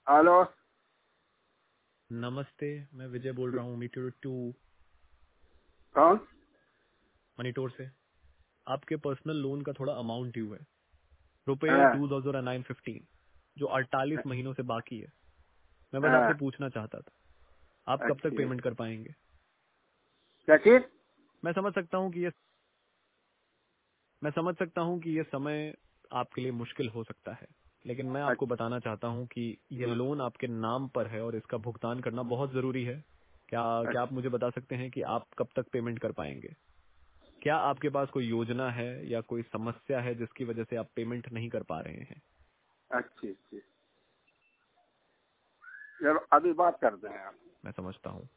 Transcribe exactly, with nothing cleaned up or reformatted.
Hello. नमस्ते, मैं विजय बोल रहा हूँ मीटर टू कौन? मनीटोर से। आपके पर्सनल लोन का थोड़ा अमाउंट ड्यू है, रुपए हाँ, टू थाउजेंड नाइन फिफ्टीन, जो अड़तालीस महीनों से बाकी है। मैं बस हाँ, आपसे पूछना चाहता था, आप कब तक अच्छी। पेमेंट कर पाएंगे? क्या चीज? मैं समझ सकता हूँ कि ये मैं समझ सकता हूँ कि ये समय आपके लिए मुश्किल हो सकता है, लेकिन मैं आपको अच्छा, बताना चाहता हूँ कि ये लोन आपके नाम पर है और इसका भुगतान करना बहुत जरूरी है। क्या क्या आप अच्छा, मुझे बता सकते हैं कि आप कब तक पेमेंट कर पाएंगे? क्या आपके पास कोई योजना है या कोई समस्या है जिसकी वजह से आप पेमेंट नहीं कर पा रहे हैं? अच्छी अच्छी। चलो अभी बात करते हैं आप। मैं समझता हूँ।